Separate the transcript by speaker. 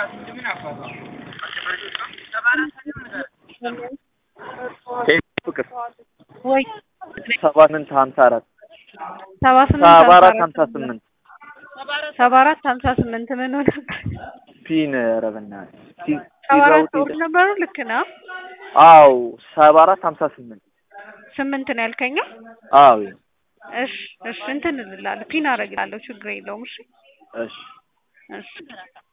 Speaker 1: ፍቅር
Speaker 2: ወይ
Speaker 1: 7854
Speaker 2: 7458 7458 ምን ሆነ?
Speaker 1: ፒን ረበና
Speaker 2: ሰባራት ወር ነበሩ ልክ ነው።
Speaker 1: አው 7458
Speaker 2: 8 ነው ያልከኝ?
Speaker 1: አው
Speaker 2: እሺ እንትን እልላለሁ ፒን አረጋለሁ ችግር የለውም። እሺ
Speaker 1: እሺ
Speaker 2: እሺ